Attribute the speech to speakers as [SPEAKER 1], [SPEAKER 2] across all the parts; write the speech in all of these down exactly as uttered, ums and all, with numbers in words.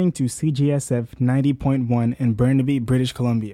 [SPEAKER 1] To C G S F ninety point one in Burnaby, British Columbia.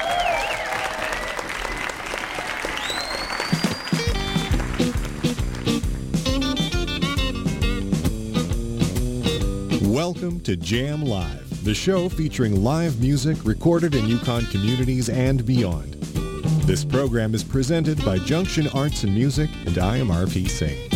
[SPEAKER 2] Welcome to Jam Live, the show featuring live music recorded in Yukon communities and beyond. This program is presented by Junction Arts and Music, and I am R P Singh.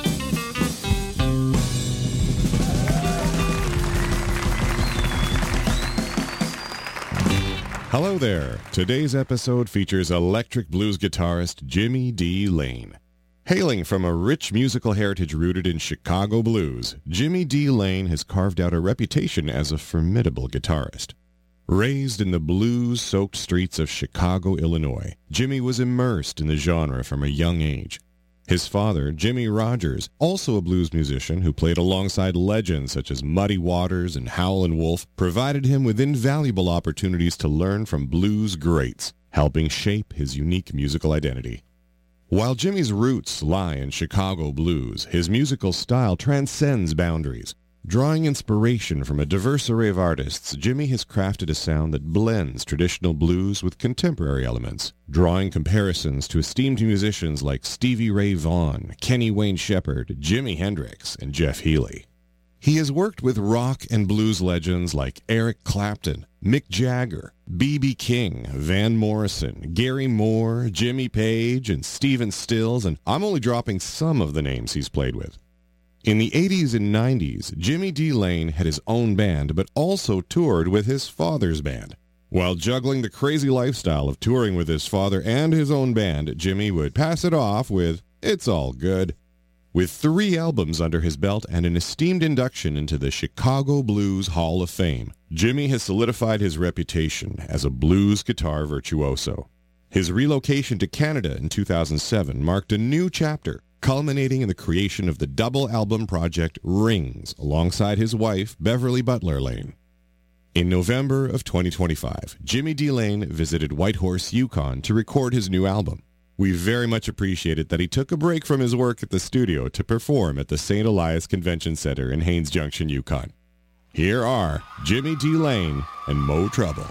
[SPEAKER 2] Hello there. Today's episode features electric blues guitarist Jimmy D. Lane. Hailing from a rich musical heritage rooted in Chicago blues, Jimmy D. Lane has carved out a reputation as a formidable guitarist. Raised in the blues-soaked streets of Chicago, Illinois, Jimmy was immersed in the genre from a young age. His father, Jimmy Rogers, also a blues musician who played alongside legends such as Muddy Waters and Howlin' Wolf, provided him with invaluable opportunities to learn from blues greats, helping shape his unique musical identity. While Jimmy's roots lie in Chicago blues, his musical style transcends boundaries. Drawing inspiration from a diverse array of artists, Jimmy has crafted a sound that blends traditional blues with contemporary elements, drawing comparisons to esteemed musicians like Stevie Ray Vaughan, Kenny Wayne Shepherd, Jimi Hendrix, and Jeff Healey. He has worked with rock and blues legends like Eric Clapton, Mick Jagger, B B King, Van Morrison, Gary Moore, Jimmy Page, and Stephen Stills, and I'm only dropping some of the names he's played with. In the eighties and nineties, Jimmy D. Lane had his own band, but also toured with his father's band. While juggling the crazy lifestyle of touring with his father and his own band, Jimmy would pass it off with, "It's all good." With three albums under his belt and an esteemed induction into the Chicago Blues Hall of Fame, Jimmy has solidified his reputation as a blues guitar virtuoso. His relocation to Canada in two thousand seven marked a new chapter, culminating in the creation of the double album project Rings, alongside his wife, Beverly Butler Lane. In November of twenty twenty-five, Jimmy D. Lane visited Whitehorse, Yukon to record his new album. We very much appreciated that he took a break from his work at the studio to perform at the Saint Elias Convention Center in Haines Junction, Yukon. Here are Jimmy D. Lane and Mo Trouble.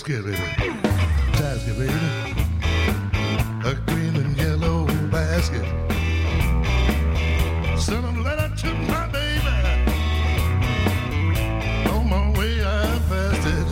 [SPEAKER 3] basket, baby. Basket, baby. A green and yellow basket. Send a letter to my baby. On my way, I passed it.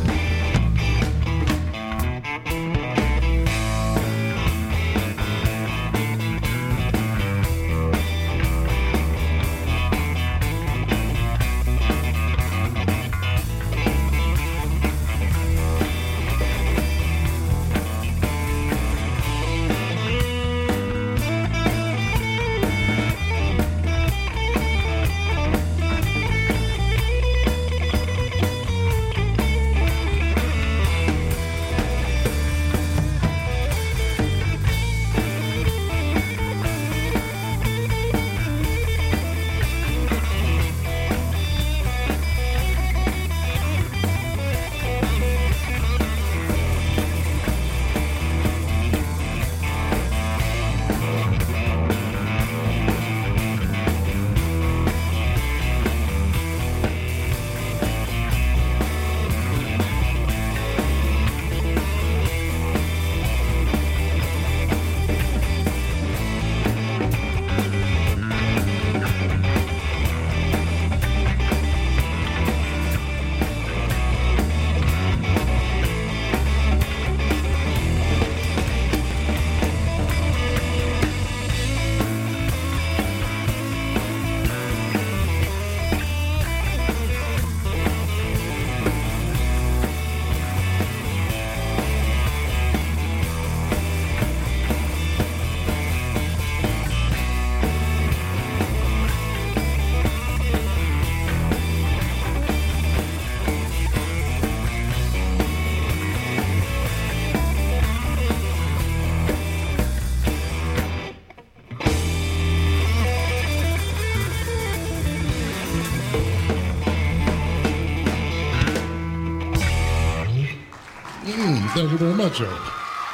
[SPEAKER 3] Thank you very much, sir.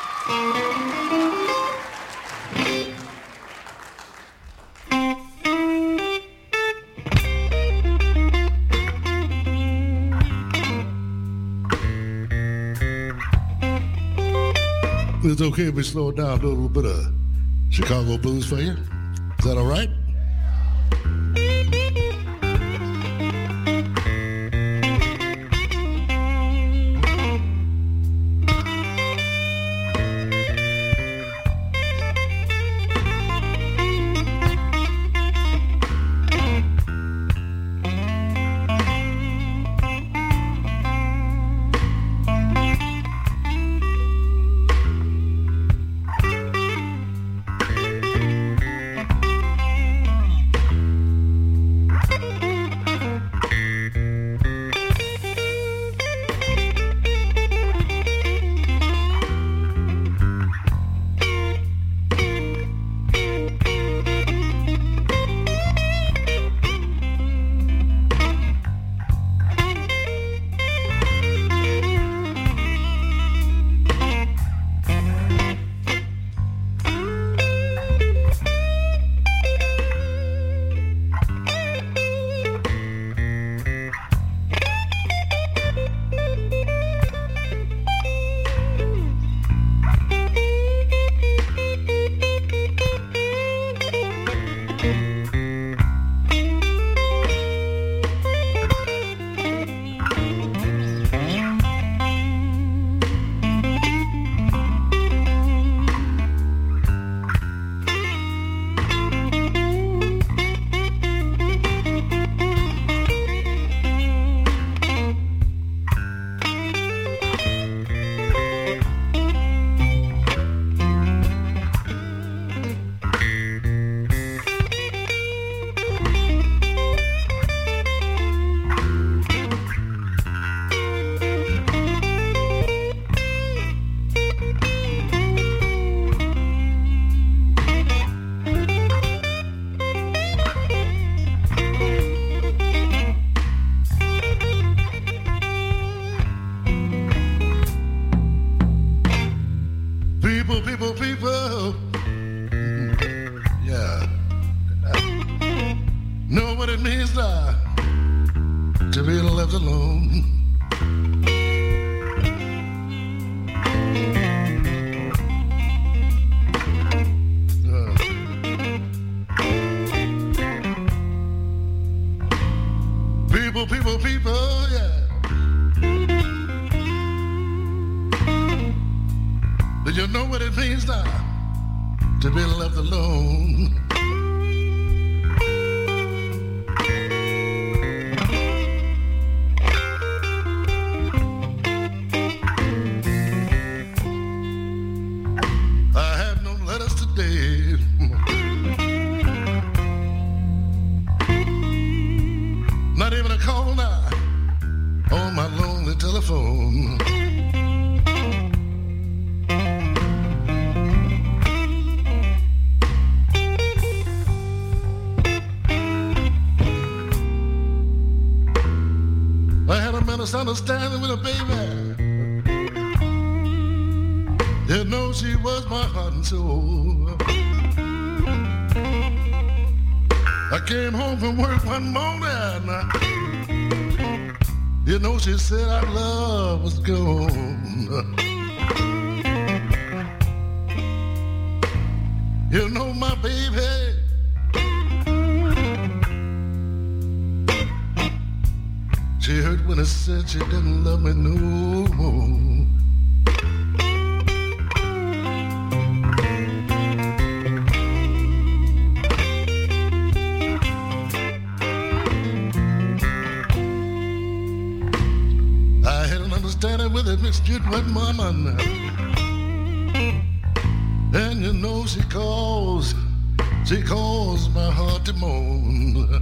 [SPEAKER 3] It's okay if we slow it down, do a little bit of Chicago blues for you. Is that all right? to be left alone. Do you know what it means now to be left alone? I have no letters today. Not even a call now on my lonely telephone. I had a misunderstanding with a baby. You know she was my heart and soul. I came home from work one morning. You know she said our love was gone. You know my baby, she hurt when I said she didn't love me no more. Standing with a mixed with my mama, and you know she calls, she calls my heart to moan.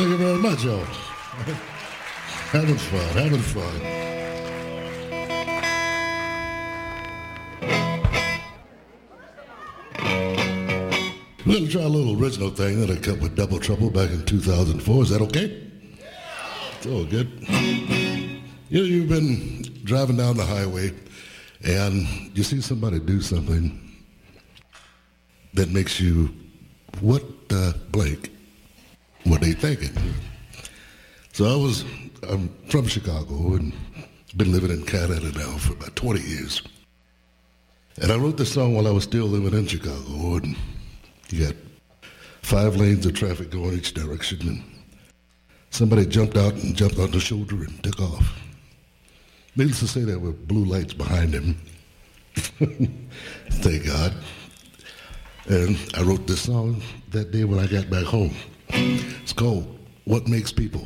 [SPEAKER 3] Thank you very much, y'all. Having fun, having fun. We're going to try a little original thing that I cut with Double Trouble back in two thousand four. Is that okay? It's all good. You know, you've been driving down the highway and you see somebody do something that makes you, what the blank were they thinking? So I was, I'm from Chicago and been living in Canada now for about twenty years. And I wrote this song while I was still living in Chicago, and you got five lanes of traffic going each direction, and somebody jumped out and jumped on the shoulder and took off. Needless to say, there were blue lights behind him. Thank God. And I wrote this song that day when I got back home. It's called What Makes People.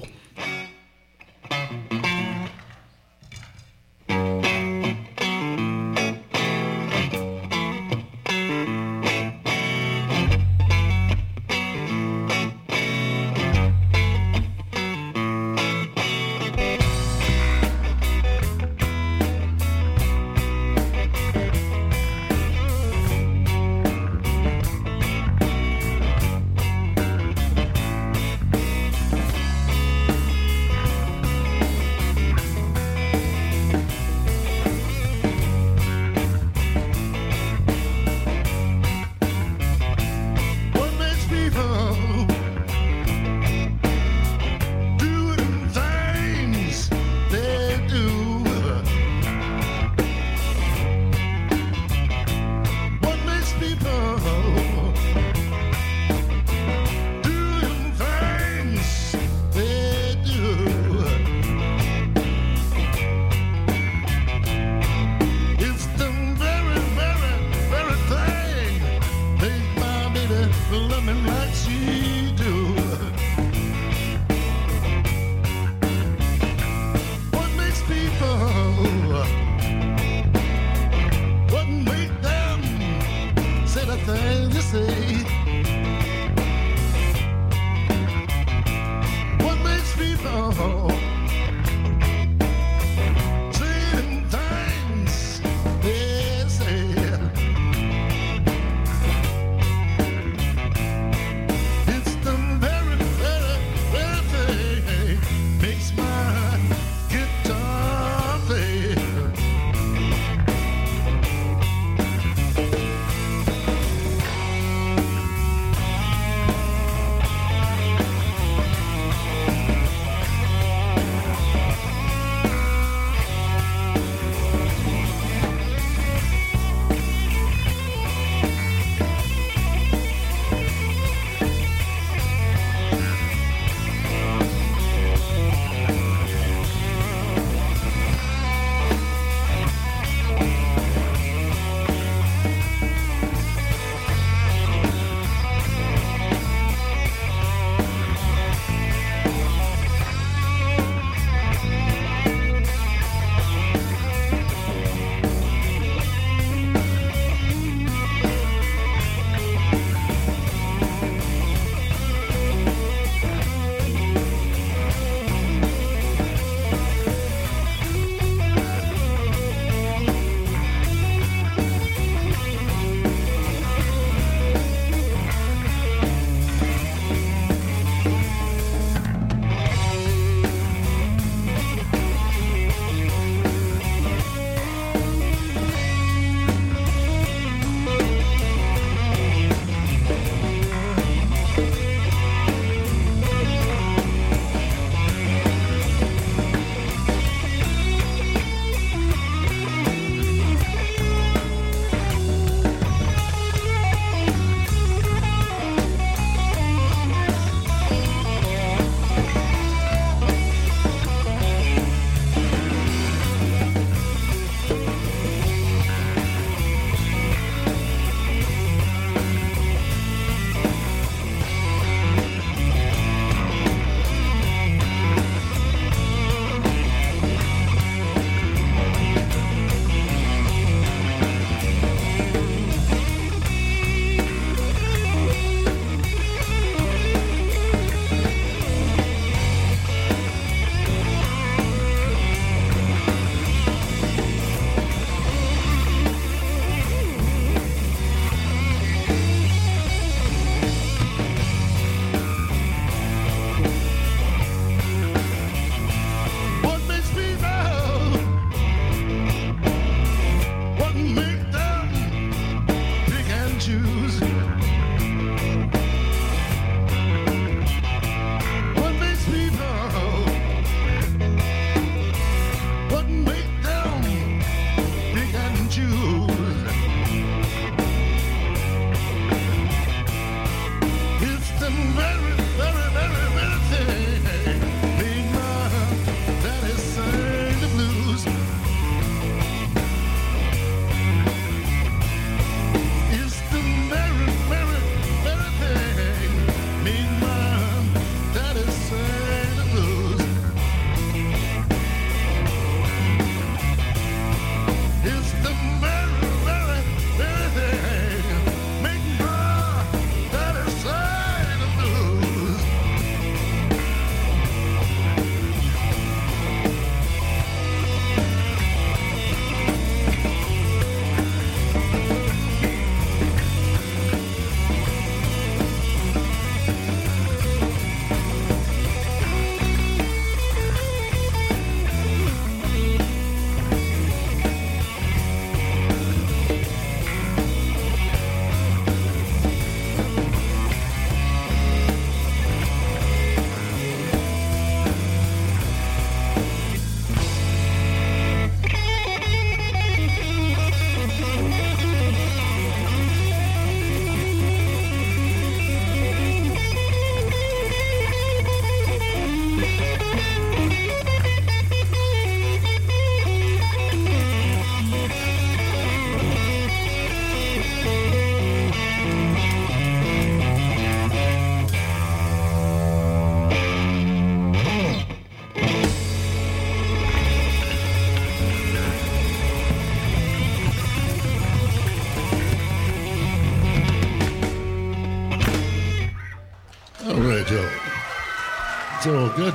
[SPEAKER 3] It's all good.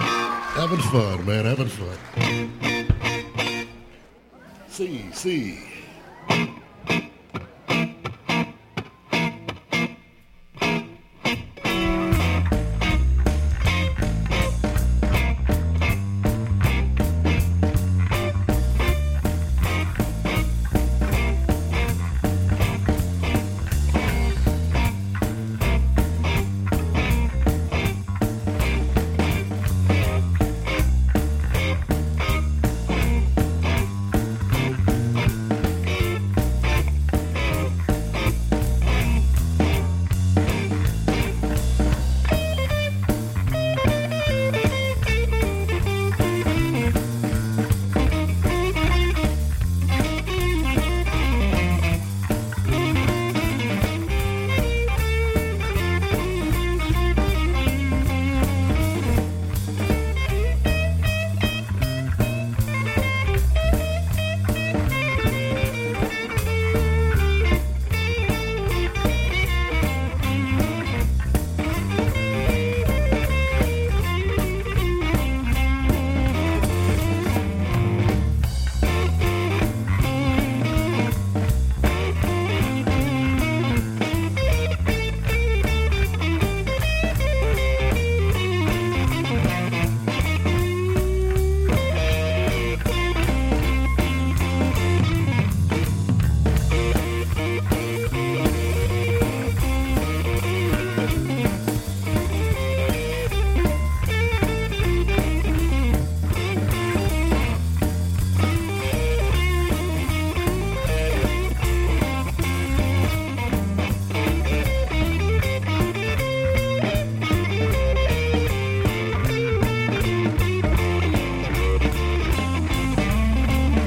[SPEAKER 3] Having fun, man, having fun. See, see.